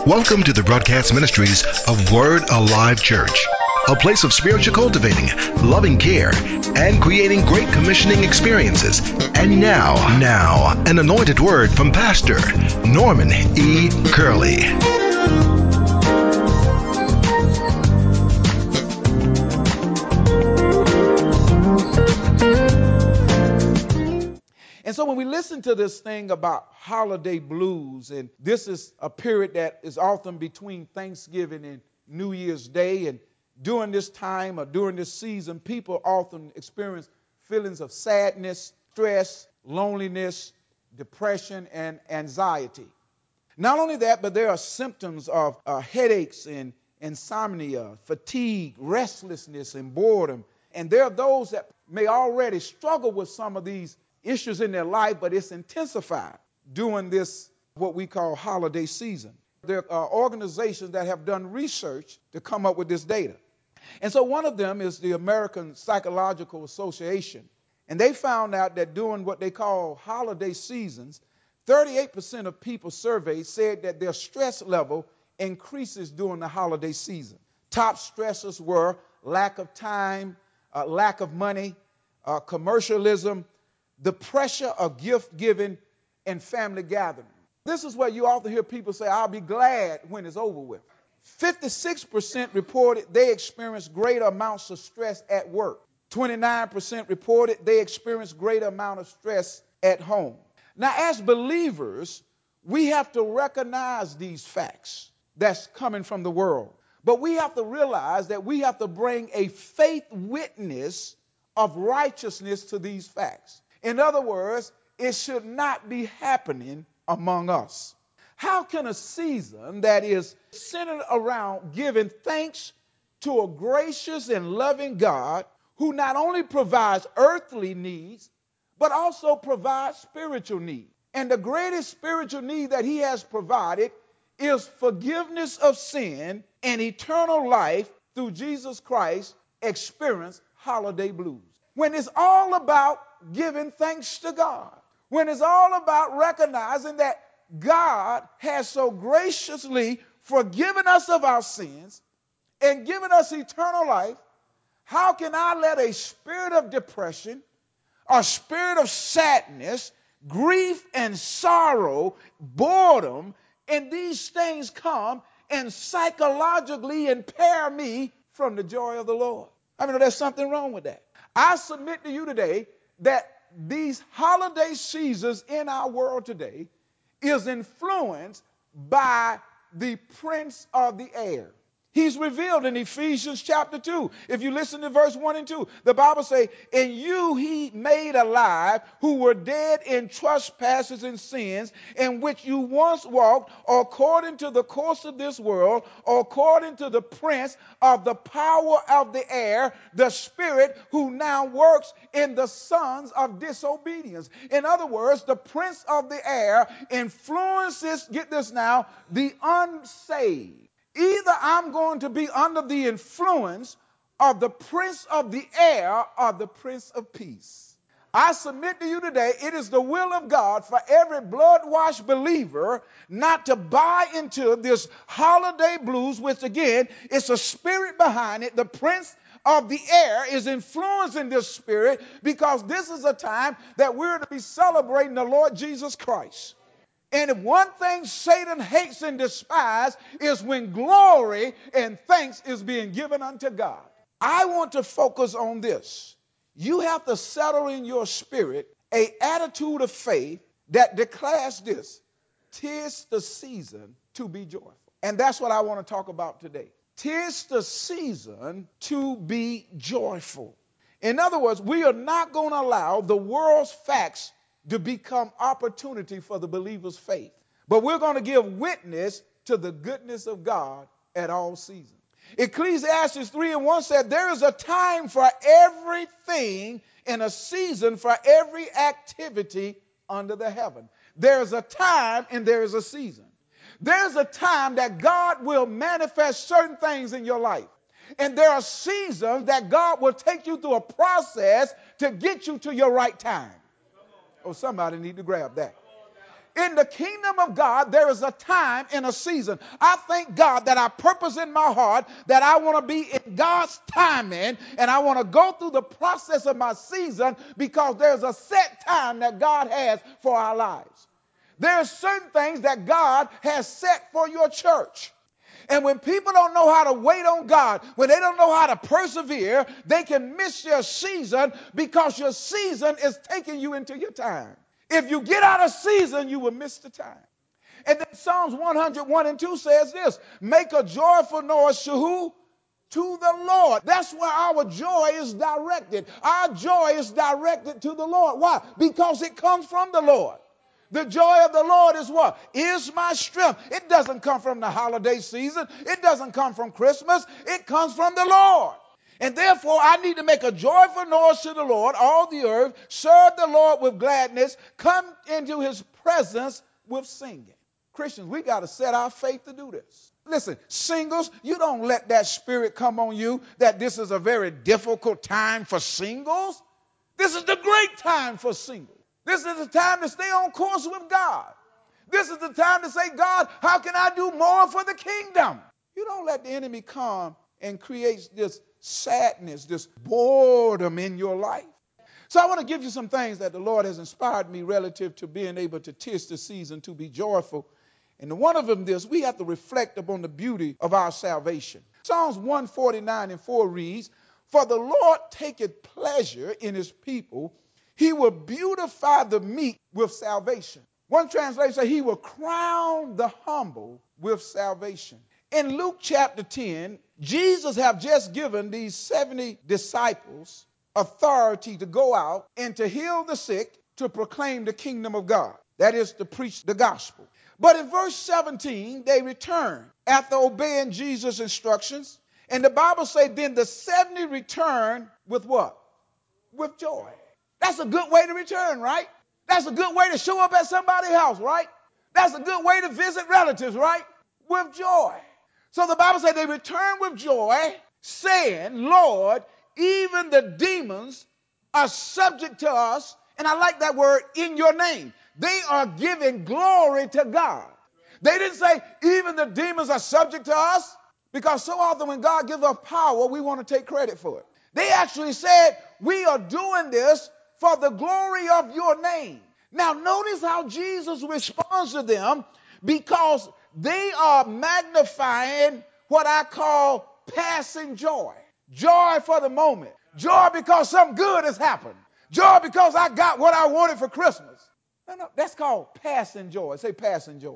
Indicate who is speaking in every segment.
Speaker 1: Welcome to the broadcast ministries of Word Alive Church, a place of spiritual cultivating, loving care, and creating great commissioning experiences. And now, an anointed word from Pastor Norman E. Curley.
Speaker 2: And so when we listen to this thing about holiday blues, and this is a period that is often between Thanksgiving and New Year's Day, and during this time or during this season, people often experience feelings of sadness, stress, loneliness, depression, and anxiety. Not only that, but there are symptoms of headaches and insomnia, fatigue, restlessness, and boredom. And there are those that may already struggle with some of these issues in their life, but it's intensified during this, what we call holiday season. There are organizations that have done research to come up with this data. And so one of them is the American Psychological Association. And they found out that during what they call holiday seasons, 38% of people surveyed said that their stress level increases during the holiday season. Top stressors were lack of time, lack of money, commercialism, the pressure of gift giving, and family gathering. This is where you often hear people say, I'll be glad when it's over with. 56% reported they experienced greater amounts of stress at work. 29% reported they experienced greater amount of stress at home. Now, as believers, we have to recognize these facts that's coming from the world. But we have to realize that we have to bring a faith witness of righteousness to these facts. In other words, it should not be happening among us. How can a season that is centered around giving thanks to a gracious and loving God who not only provides earthly needs, but also provides spiritual needs? And the greatest spiritual need that he has provided is forgiveness of sin and eternal life through Jesus Christ. Experience holiday blues. When it's all about giving thanks to God, when it's all about recognizing that God has so graciously forgiven us of our sins and given us eternal life, how can I let a spirit of depression, a spirit of sadness, grief and sorrow, boredom, and these things come and psychologically impair me from the joy of the Lord? I mean, there's something wrong with that. I submit to you today that these holiday seasons in our world today is influenced by the prince of the air. He's revealed in Ephesians chapter 2. If you listen to verse 1 and 2, the Bible says, "In you he made alive who were dead in trespasses and sins, in which you once walked according to the course of this world, according to the prince of the power of the air, the spirit who now works in the sons of disobedience." In other words, the prince of the air influences, get this now, the unsaved. Either I'm going to be under the influence of the prince of the air or the prince of peace. I submit to you today, it is the will of God for every blood-washed believer not to buy into this holiday blues, which again, it's a spirit behind it. The prince of the air is influencing this spirit because this is a time that we're to be celebrating the Lord Jesus Christ. And if one thing Satan hates and despises is when glory and thanks is being given unto God. I want to focus on this. You have to settle in your spirit an attitude of faith that declares this: 'tis the season to be joyful. And that's what I want to talk about today. 'Tis the season to be joyful. In other words, we are not going to allow the world's facts to become opportunity for the believer's faith. But we're going to give witness to the goodness of God at all seasons. Ecclesiastes 3:1 said, there is a time for everything and a season for every activity under the heaven. There's a time and there is a season. There's a time that God will manifest certain things in your life. And there are seasons that God will take you through a process to get you to your right time. Oh, somebody need to grab that. In the kingdom of God, there is a time and a season. I thank God that I purpose in my heart that I want to be in God's timing, and I want to go through the process of my season because there's a set time that God has for our lives. There are certain things that God has set for your church. And when people don't know how to wait on God, when they don't know how to persevere, they can miss your season because your season is taking you into your time. If you get out of season, you will miss the time. And then Psalms 101 and 2 says this, make a joyful noise to who? To the Lord. That's where our joy is directed. Our joy is directed to the Lord. Why? Because it comes from the Lord. The joy of the Lord is what? Is my strength. It doesn't come from the holiday season. It doesn't come from Christmas. It comes from the Lord. And therefore, I need to make a joyful noise to the Lord, all the earth. Serve the Lord with gladness. Come into his presence with singing. Christians, we got to set our faith to do this. Listen, singles, you don't let that spirit come on you that this is a very difficult time for singles. This is the great time for singles. This is the time to stay on course with God. This is the time to say, God, how can I do more for the kingdom? You don't let the enemy come and create this sadness, this boredom in your life. So I want to give you some things that the Lord has inspired me relative to being able to tis the season to be joyful. And one of them is we have to reflect upon the beauty of our salvation. Psalms 149 and 4 reads, for the Lord taketh pleasure in his people. He will beautify the meek with salvation. One translation says he will crown the humble with salvation. In Luke chapter 10, Jesus have just given these 70 disciples authority to go out and to heal the sick, to proclaim the kingdom of God. That is to preach the gospel. But in verse 17, they return after obeying Jesus' instructions. And the Bible says then the 70 return with what? With joy. That's a good way to return, right? That's a good way to show up at somebody's house, right? That's a good way to visit relatives, right? With joy. So the Bible says they return with joy, saying, Lord, even the demons are subject to us. And I like that word, in your name. They are giving glory to God. They didn't say, even the demons are subject to us. Because so often when God gives us power, we want to take credit for it. They actually said, we are doing this for the glory of your name. Now notice how Jesus responds to them, because they are magnifying what I call passing joy. Joy for the moment. Joy because something good has happened. Joy because I got what I wanted for Christmas. No, that's called passing joy. Say passing joy.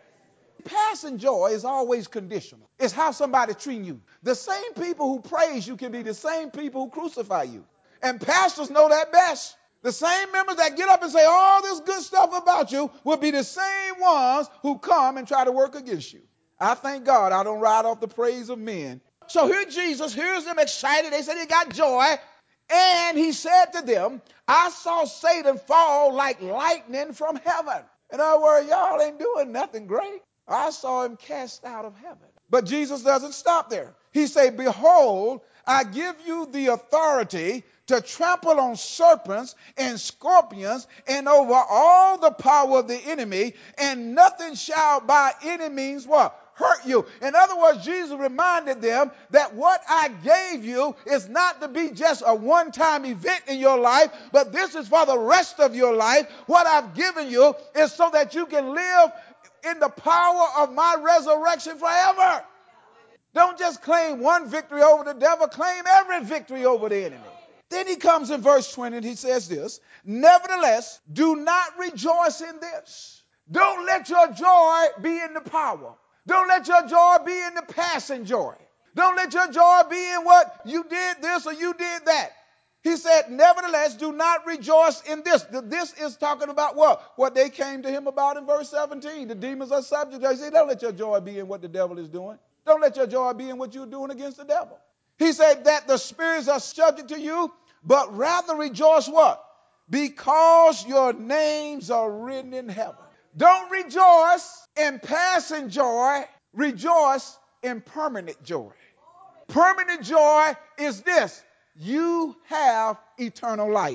Speaker 2: Passing joy is always conditional. It's how somebody treats you. The same people who praise you can be the same people who crucify you. And pastors know that best. The same members that get up and say all this good stuff about you will be the same ones who come and try to work against you. I thank God I don't ride off the praise of men. So here Jesus hears them excited. They said he got joy. And he said to them, I saw Satan fall like lightning from heaven. In other words, y'all ain't doing nothing great. I saw him cast out of heaven. But Jesus doesn't stop there. He said, behold, I give you the authority to trample on serpents and scorpions and over all the power of the enemy, and nothing shall by any means what? Hurt you. In other words, Jesus reminded them that what I gave you is not to be just a one-time event in your life, but this is for the rest of your life. What I've given you is so that you can live in the power of my resurrection forever. Don't just claim one victory over the devil, claim every victory over the enemy. Then he comes in verse 20 and he says this, nevertheless, do not rejoice in this. Don't let your joy be in the power. Don't let your joy be in the passing joy. Don't let your joy be in what you did this or you did that. He said, nevertheless, do not rejoice in this. This is talking about what? What they came to him about in verse 17. The demons are subject. He said, don't let your joy be in what the devil is doing. Don't let your joy be in what you're doing against the devil. He said that the spirits are subject to you, but rather rejoice what? Because your names are written in heaven. Don't rejoice in passing joy. Rejoice in permanent joy. Permanent joy is this. You have eternal life.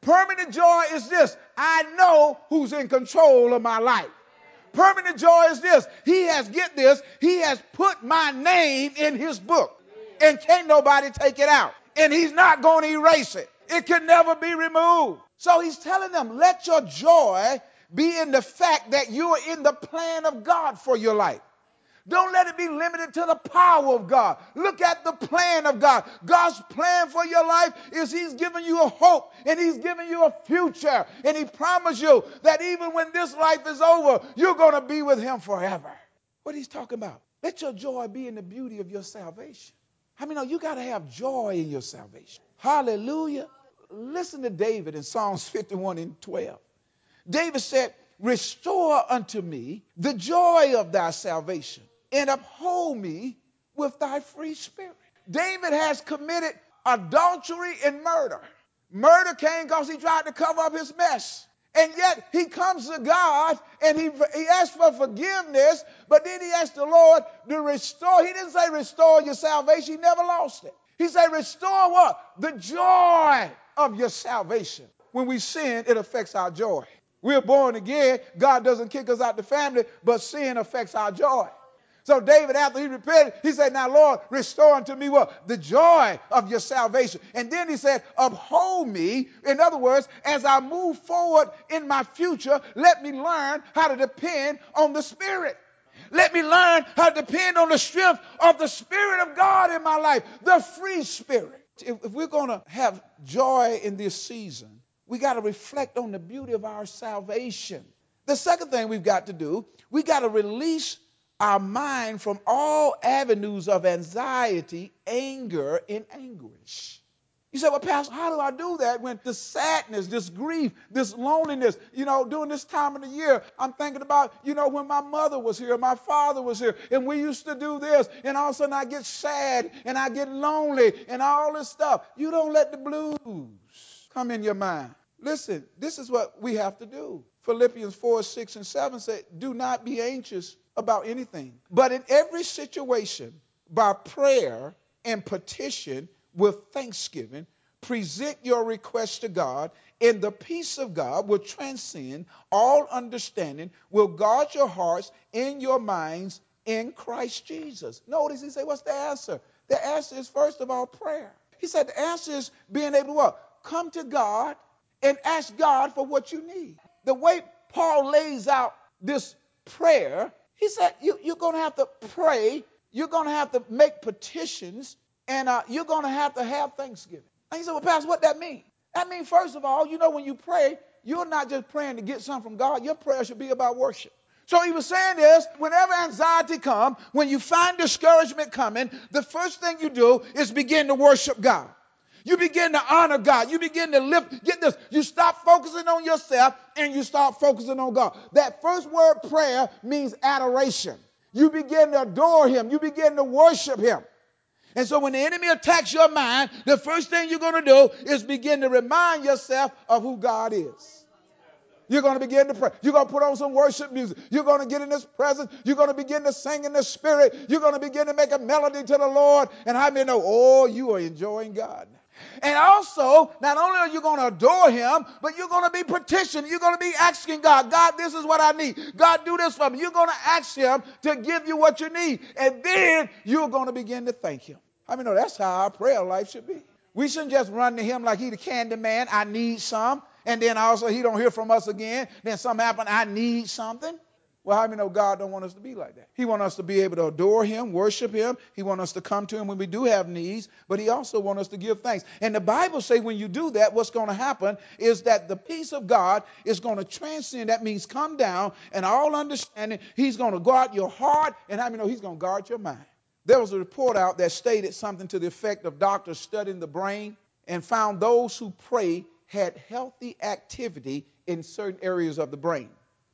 Speaker 2: Permanent joy is this: I know who's in control of my life. Permanent joy is this: he has, get this, he has put my name in his book, and can't nobody take it out. And he's not going to erase it. It can never be removed. So he's telling them, let your joy be in the fact that you are in the plan of God for your life. Don't let it be limited to the power of God. Look at the plan of God. God's plan for your life is he's giving you a hope, and he's giving you a future. And he promised you that even when this life is over, you're going to be with him forever. What he's talking about? Let your joy be in the beauty of your salvation. I mean, you got to have joy in your salvation. Hallelujah. Listen to David in Psalms 51:12. David said, restore unto me the joy of thy salvation, and uphold me with thy free spirit. David has committed adultery and murder. Murder came because he tried to cover up his mess. And yet he comes to God and he asks for forgiveness, but then he asks the Lord to restore. He didn't say restore your salvation. He never lost it. He said restore what? The joy of your salvation. When we sin, it affects our joy. We're born again. God doesn't kick us out the family, but sin affects our joy. So David, after he repented, he said, now, Lord, restore unto me what? The joy of your salvation. And then he said, uphold me. In other words, as I move forward in my future, let me learn how to depend on the Spirit. Let me learn how to depend on the strength of the Spirit of God in my life, the free Spirit. If we're going to have joy in this season, we got to reflect on the beauty of our salvation. The second thing we've got to do, we got to release our mind from all avenues of anxiety, anger, and anguish. You say, well, Pastor, how do I do that when the sadness, this grief, this loneliness, during this time of the year, I'm thinking about, when my mother was here, my father was here, and we used to do this, and all of a sudden I get sad, and I get lonely, and all this stuff. You don't let the blues come in your mind. Listen, this is what we have to do. Philippians 4:6-7 say, do not be anxious about anything, but in every situation, by prayer and petition with thanksgiving, present your requests to God, and the peace of God will transcend all understanding, will guard your hearts and your minds in Christ Jesus. Notice he said, what's the answer? The answer is, first of all, prayer. He said the answer is being able to what? Come to God and ask God for what you need. The way Paul lays out this prayer, he said you're going to have to pray, you're going to have to make petitions, and you're going to have thanksgiving. And he said, well, Pastor, what that mean? That means, first of all, when you pray, you're not just praying to get something from God. Your prayer should be about worship. So he was saying this, whenever anxiety comes, when you find discouragement coming, the first thing you do is begin to worship God. You begin to honor God. You begin to lift. Get this. You stop focusing on yourself and you start focusing on God. That first word, prayer, means adoration. You begin to adore him. You begin to worship him. And so when the enemy attacks your mind, the first thing you're going to do is begin to remind yourself of who God is. You're going to begin to pray. You're going to put on some worship music. You're going to get in his presence. You're going to begin to sing in the Spirit. You're going to begin to make a melody to the Lord. And how many know, you are enjoying God. And also, not only are you going to adore him, but you're going to be petitioning. You're going to be asking God, God, this is what I need. God, do this for me. You're going to ask him to give you what you need. And then you're going to begin to thank him. I mean, that's how our prayer life should be. We shouldn't just run to him like he the candy man. I need some. And then also he don't hear from us again. Then something happen. I need something. Well, how many know God don't want us to be like that? He wants us to be able to adore him, worship him. He wants us to come to him when we do have needs, but he also wants us to give thanks. And the Bible says when you do that, what's going to happen is that the peace of God is going to transcend. That means come down and all understanding. He's going to guard your heart, and how many know he's going to guard your mind? There was a report out that stated something to the effect of doctors studying the brain and found those who pray had healthy activity in certain areas of the brain.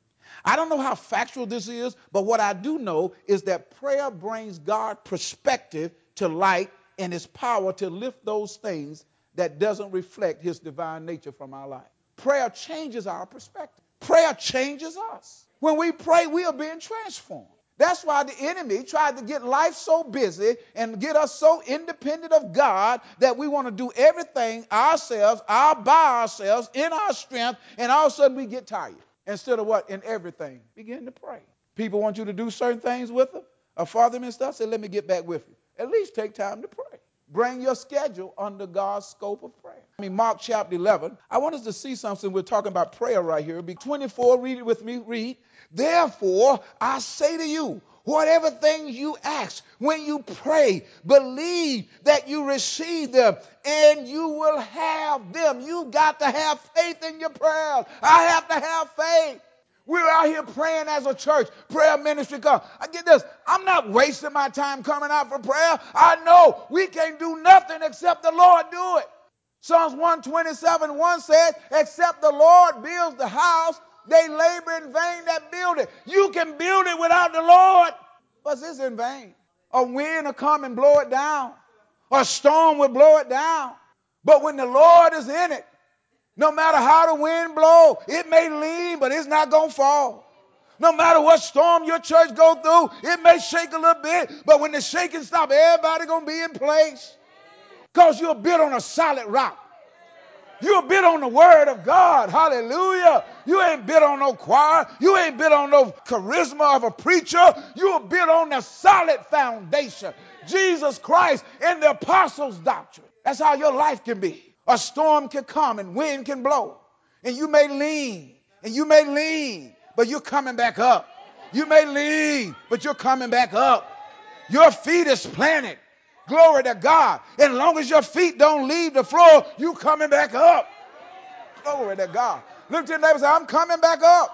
Speaker 2: I don't know how factual this is, but what I do know is that prayer brings God perspective to light and his power to lift those things that doesn't reflect his divine nature from our life. Prayer changes our perspective. Prayer changes us. When we pray, we are being transformed. That's why the enemy tried to get life so busy and get us so independent of God that we want to do everything ourselves, by ourselves, in our strength, and all of a sudden we get tired. Instead of what? In everything, begin to pray. People want you to do certain things with them, or for them and stuff. Say, let me get back with you. At least take time to pray. Bring your schedule under God's scope of prayer. Mark chapter 11. I want us to see something. We're talking about prayer right here. Be 24, read it with me. Read. Therefore, I say to you, whatever things you ask when you pray, believe that you receive them and you will have them. You got to have faith in your prayers. I have to have faith. We're out here praying as a church, prayer ministry. I get this. I'm not wasting my time coming out for prayer. I know we can't do nothing except the Lord do it. Psalms 127:1 says, except the Lord builds the house, they labor in vain that build it. You can build it without the Lord, but it's in vain. A wind will come and blow it down. A storm will blow it down. But when the Lord is in it, no matter how the wind blows, it may lean, but it's not going to fall. No matter what storm your church go through, it may shake a little bit, but when the shaking stops, everybody going to be in place. Because you're built on a solid rock. You're built on the word of God. Hallelujah. You ain't built on no choir. You ain't built on no charisma of a preacher. You're built on a solid foundation. Jesus Christ and the apostles' doctrine. That's how your life can be. A storm can come and wind can blow. And you may lean, but you're coming back up. You may lean, but you're coming back up. Your feet is planted. Glory to God. As long as your feet don't leave the floor, you coming back up. Glory to God. Look to your neighbor and say, I'm coming back up.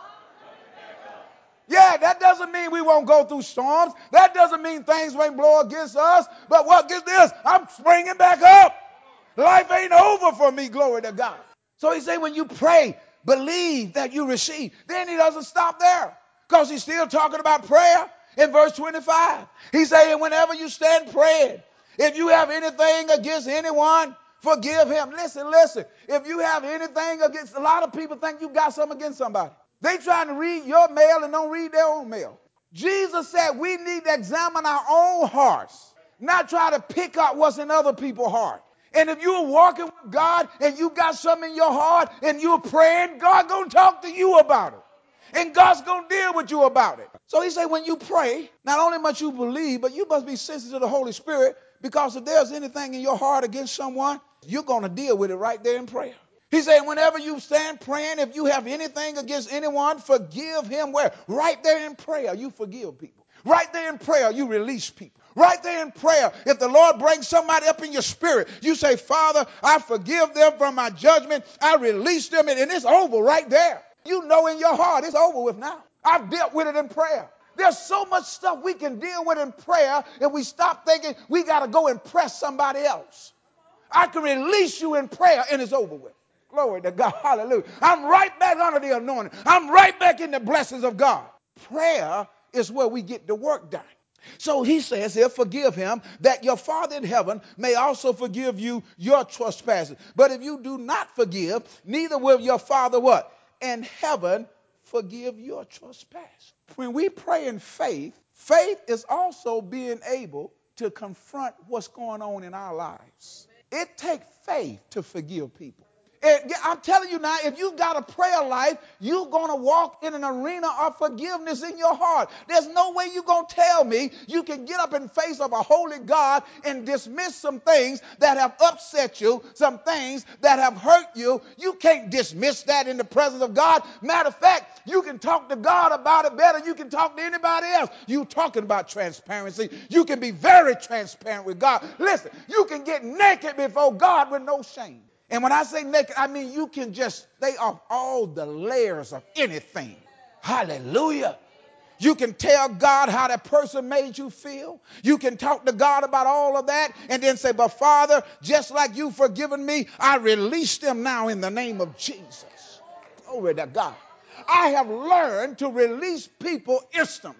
Speaker 2: Yeah, that doesn't mean we won't go through storms. That doesn't mean things won't blow against us. But what gets this? I'm springing back up. Life ain't over for me, glory to God. So he said, when you pray, believe that you receive. Then he doesn't stop there because he's still talking about prayer in verse 25. He said, whenever you stand praying, if you have anything against anyone, forgive him. Listen. If you have anything against, a lot of people think you got something against somebody. They trying to read your mail and don't read their own mail. Jesus said we need to examine our own hearts, not try to pick up what's in other people's heart. And if you're walking with God and you got something in your heart and you're praying, God's going to talk to you about it. And God's going to deal with you about it. So he said when you pray, not only must you believe, but you must be sensitive to the Holy Spirit, because if there's anything in your heart against someone, you're going to deal with it right there in prayer. He said whenever you stand praying, if you have anything against anyone, forgive him where? Right there in prayer, you forgive people. Right there in prayer, you release people. Right there in prayer, if the Lord brings somebody up in your spirit, you say, Father, I forgive them from my judgment. I release them, and it's over right there. You know in your heart it's over with now. I've dealt with it in prayer. There's so much stuff we can deal with in prayer if we stop thinking we got to go impress somebody else. I can release you in prayer and it's over with. Glory to God. Hallelujah. I'm right back under the anointing. I'm right back in the blessings of God. Prayer is where we get the work done. So he says here, forgive him, that your Father in heaven may also forgive you your trespasses. But if you do not forgive, neither will your Father what? In heaven forgive your trespass. When we pray in faith, faith is also being able to confront what's going on in our lives. It takes faith to forgive people. I'm telling you now, if you got a prayer life, you're going to walk in an arena of forgiveness in your heart. There's no way you're going to tell me you can get up in face of a holy God and dismiss some things that have upset you, some things that have hurt you. You can't dismiss that in the presence of God. Matter of fact, you can talk to God about it better. You can talk to anybody else. You talking about transparency. You can be very transparent with God. Listen, you can get naked before God with no shame. And when I say naked, I mean you can just stay off all the layers of anything. Hallelujah. You can tell God how that person made you feel. You can talk to God about all of that and then say, but Father, just like you've forgiven me, I release them now in the name of Jesus. Glory to God. I have learned to release people instantly.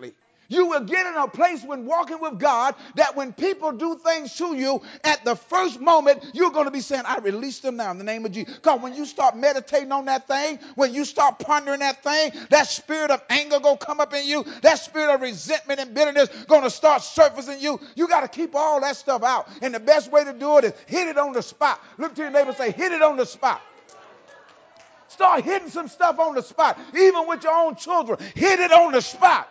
Speaker 2: You will get in a place when walking with God that when people do things to you, at the first moment, you're going to be saying, I release them now in the name of Jesus. Because when you start meditating on that thing, when you start pondering that thing, that spirit of anger going to come up in you. That spirit of resentment and bitterness going to start surfacing you. You got to keep all that stuff out. And the best way to do it is hit it on the spot. Look to your neighbor and say, hit it on the spot. Start hitting some stuff on the spot. Even with your own children, hit it on the spot.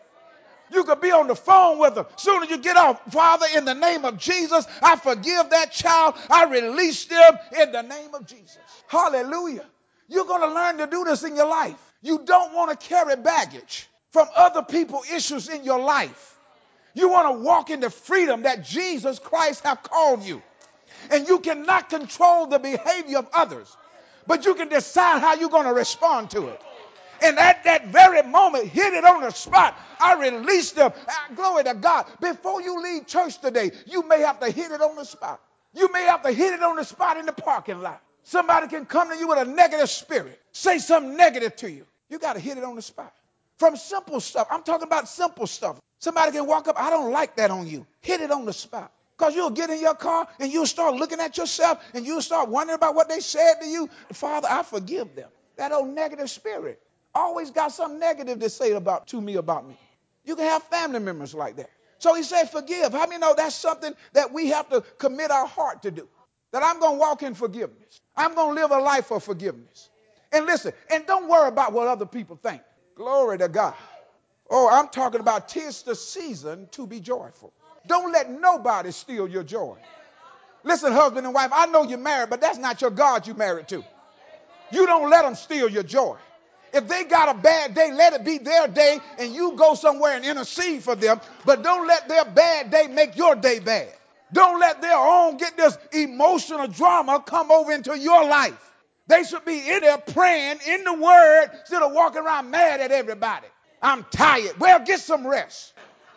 Speaker 2: You could be on the phone with them. Soon as you get off, Father, in the name of Jesus, I forgive that child. I release them in the name of Jesus. Hallelujah. You're going to learn to do this in your life. You don't want to carry baggage from other people's issues in your life. You want to walk in the freedom that Jesus Christ have called you. And you cannot control the behavior of others, but you can decide how you're going to respond to it. And at that very moment, hit it on the spot. I release them. Glory to God. Before you leave church today, you may have to hit it on the spot. You may have to hit it on the spot in the parking lot. Somebody can come to you with a negative spirit, say something negative to you. You got to hit it on the spot. From simple stuff. I'm talking about simple stuff. Somebody can walk up, I don't like that on you. Hit it on the spot. Because you'll get in your car and you'll start looking at yourself and you'll start wondering about what they said to you. Father, I forgive them. That old negative spirit always got something negative to say to me about me. You can have family members like that. So he said, forgive. How many know that's something that we have to commit our heart to do? That I'm going to walk in forgiveness. I'm going to live a life of forgiveness. And listen, and don't worry about what other people think. Glory to God. Oh, I'm talking about 'tis the season to be joyful. Don't let nobody steal your joy. Listen, husband and wife, I know you're married, but that's not your God you're married to. You don't let them steal your joy. If they got a bad day, let it be their day and you go somewhere and intercede for them. But don't let their bad day make your day bad. Don't let their own get this emotional drama come over into your life. They should be in there praying in the word instead of walking around mad at everybody. I'm tired. Well, get some rest.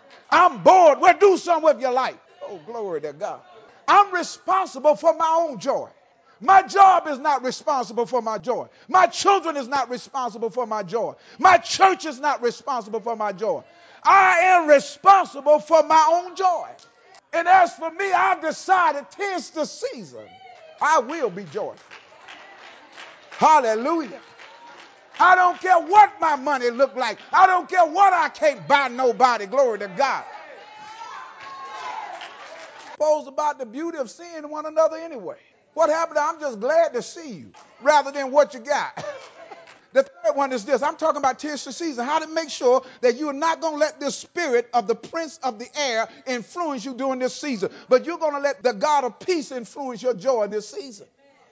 Speaker 2: I'm bored. Well, do something with your life. Oh, glory to God. I'm responsible for my own joy. My job is not responsible for my joy. My children is not responsible for my joy. My church is not responsible for my joy. I am responsible for my own joy. And as for me, I've decided 'tis the season. I will be joyful. Hallelujah. I don't care what my money look like. I don't care what I can't buy nobody. Glory to God. Suppose about the beauty of seeing one another anyway. What happened? I'm just glad to see you rather than what you got. The third one is this. I'm talking about 'tis the season. How to make sure that you're not going to let the spirit of the prince of the air influence you during this season, but you're going to let the God of peace influence your joy this season.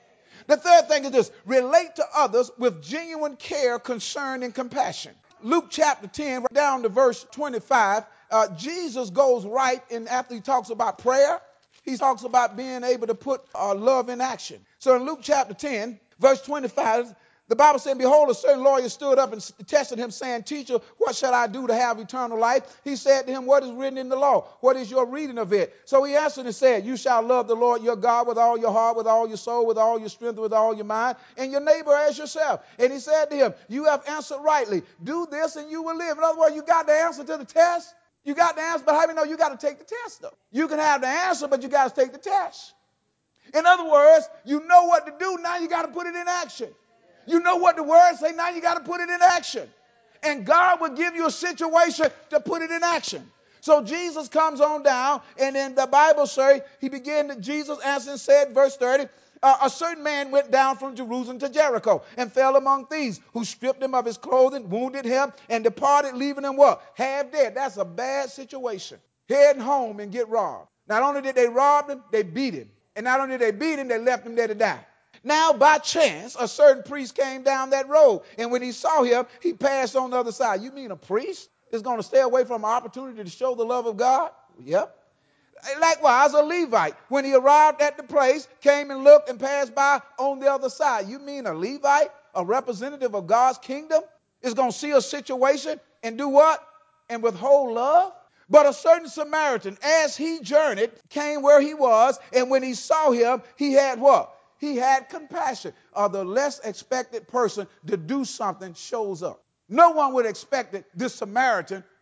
Speaker 2: The third thing is this. Relate to others with genuine care, concern, and compassion. Luke chapter 10, right down to verse 25, Jesus goes right in after he talks about prayer. He talks about being able to put love in action. So in Luke chapter 10, verse 25, the Bible said, behold, a certain lawyer stood up and tested him, saying, Teacher, what shall I do to have eternal life? He said to him, what is written in the law? What is your reading of it? So he answered and said, you shall love the Lord your God with all your heart, with all your soul, with all your strength, with all your mind, and your neighbor as yourself. And he said to him, you have answered rightly. Do this and you will live. In other words, you got the answer to the test. You got the answer, but how many know you got to take the test, though? You can have the answer, but you got to take the test. In other words, you know what to do. Now you got to put it in action. You know what the words say. Now you got to put it in action. And God will give you a situation to put it in action. So Jesus comes on down, and then the Bible says, Jesus answered and said, verse 30, a certain man went down from Jerusalem to Jericho and fell among thieves, who stripped him of his clothing, wounded him, and departed, leaving him what? Half dead. That's a bad situation. Heading home and get robbed. Not only did they rob him, they beat him. And not only did they beat him, they left him there to die. Now, by chance, a certain priest came down that road, and when he saw him, he passed on the other side. You mean a priest is going to stay away from an opportunity to show the love of God? Yep. Likewise, a Levite, when he arrived at the place, came and looked and passed by on the other side. You mean a Levite, a representative of God's kingdom, is going to see a situation and do what? And withhold love? But a certain Samaritan, as he journeyed, came where he was, and when he saw him, he had what? He had compassion. Or the less expected person to do something shows up. No one would expect this Samaritan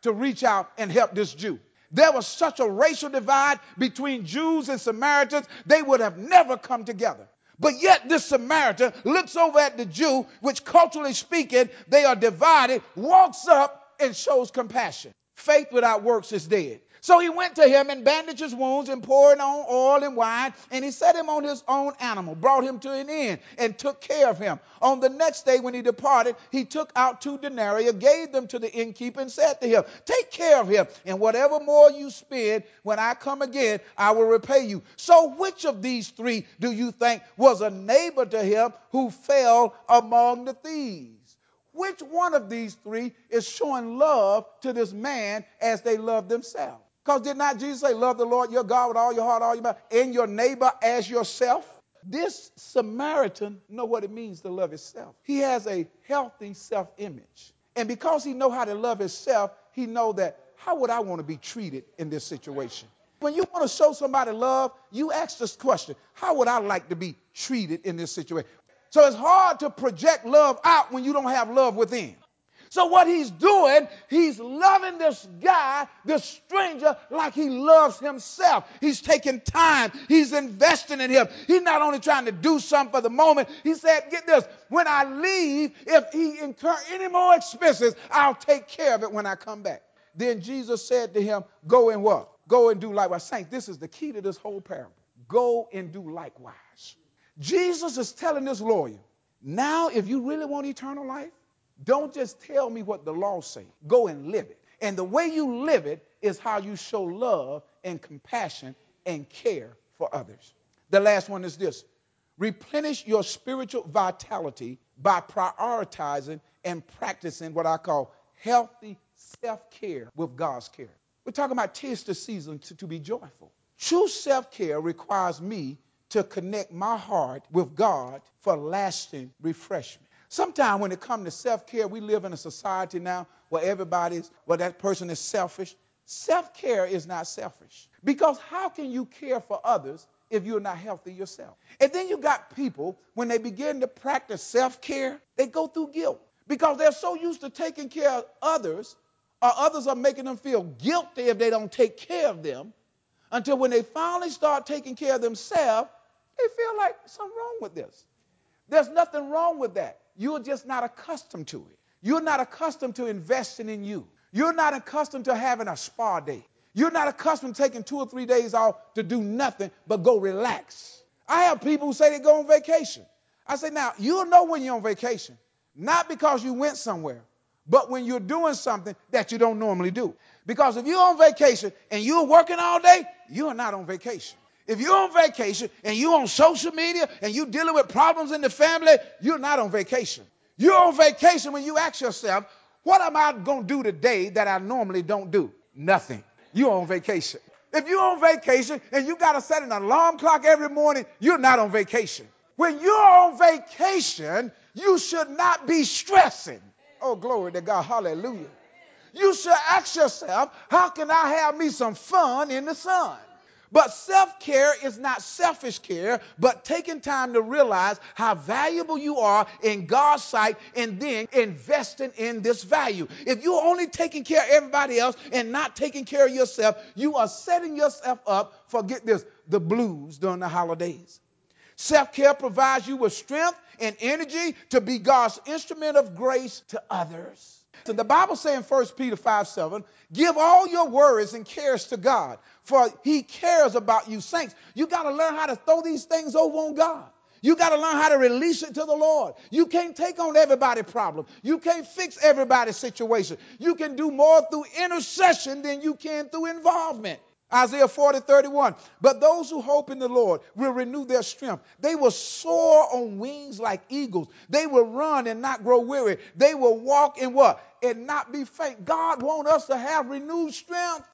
Speaker 2: to reach out and help this Jew. There was such a racial divide between Jews and Samaritans, they would have never come together. But yet this Samaritan looks over at the Jew, which culturally speaking, they are divided, walks up and shows compassion. Faith without works is dead. So he went to him and bandaged his wounds and poured on oil and wine, and he set him on his own animal, brought him to an inn, and took care of him. On the next day when he departed, he took out 2 denarii, gave them to the innkeeper, and said to him, take care of him, and whatever more you spend, when I come again, I will repay you. So which of these 3 do you think was a neighbor to him who fell among the thieves? Which one of these 3 is showing love to this man as they love themselves? Because did not Jesus say, love the Lord your God with all your heart, all your mind, and your neighbor as yourself? This Samaritan know what it means to love himself. He has a healthy self-image. And because he know how to love himself, he know that, how would I want to be treated in this situation? When you want to show somebody love, you ask this question, how would I like to be treated in this situation? So it's hard to project love out when you don't have love within. So what he's doing, he's loving this guy, this stranger, like he loves himself. He's taking time. He's investing in him. He's not only trying to do something for the moment. He said, get this, when I leave, if he incur any more expenses, I'll take care of it when I come back. Then Jesus said to him, go and what? Go and do likewise. Saints, this is the key to this whole parable. Go and do likewise. Jesus is telling this lawyer, now if you really want eternal life, don't just tell me what the law says. Go and live it. And the way you live it is how you show love and compassion and care for others. The last one is this. Replenish your spiritual vitality by prioritizing and practicing what I call healthy self-care with God's care. We're talking about 'tis the season to be joyful. True self-care requires me to connect my heart with God for lasting refreshment. Sometimes when it comes to self-care, we live in a society now where that person is selfish. Self-care is not selfish. Because how can you care for others if you're not healthy yourself? And then you got people, when they begin to practice self-care, they go through guilt. Because they're so used to taking care of others, or others are making them feel guilty if they don't take care of them, until when they finally start taking care of themselves, they feel like something wrong with this. There's nothing wrong with that. You're just not accustomed to it. You're not accustomed to investing in you. You're not accustomed to having a spa day. You're not accustomed to taking 2 or 3 days off to do nothing but go relax. I have people who say they go on vacation. I say, now, you'll know when you're on vacation, not because you went somewhere, but when you're doing something that you don't normally do. Because if you're on vacation and you're working all day, you're not on vacation. If you're on vacation and you're on social media and you're dealing with problems in the family, you're not on vacation. You're on vacation when you ask yourself, what am I going to do today that I normally don't do? Nothing. You're on vacation. If you're on vacation and you got to set an alarm clock every morning, you're not on vacation. When you're on vacation, you should not be stressing. Oh, glory to God. Hallelujah. You should ask yourself, how can I have me some fun in the sun? But self-care is not selfish care, but taking time to realize how valuable you are in God's sight and then investing in this value. If you're only taking care of everybody else and not taking care of yourself, you are setting yourself up for, get this, the blues during the holidays. Self-care provides you with strength and energy to be God's instrument of grace to others. So the Bible says in 1 Peter 5:7, give all your worries and cares to God, for he cares about you. Saints, you got to learn how to throw these things over on God. You got to learn how to release it to the Lord. You can't take on everybody's problem. You can't fix everybody's situation. You can do more through intercession than you can through involvement. Isaiah 40:31. But those who hope in the Lord will renew their strength. They will soar on wings like eagles. They will run and not grow weary. They will walk and what? And not be faint. God wants us to have renewed strength.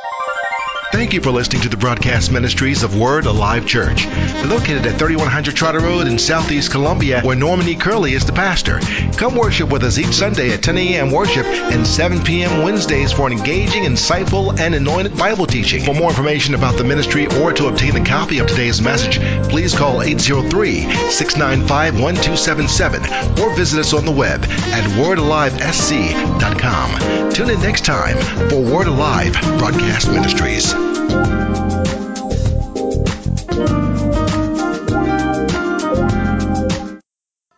Speaker 1: Thank you for listening to the broadcast ministries of Word Alive Church, located at 3100 Trotter Road in Southeast Columbia, where Norman E. Curley is the pastor. Come worship with us each Sunday at 10 a.m. worship and 7 p.m. Wednesdays for an engaging, insightful, and anointed Bible teaching. For more information about the ministry or to obtain a copy of today's message, please call 803-695-1277 or visit us on the web at wordalivesc.com. www.wordalive.com. Tune in next time for Word Alive Broadcast Ministries.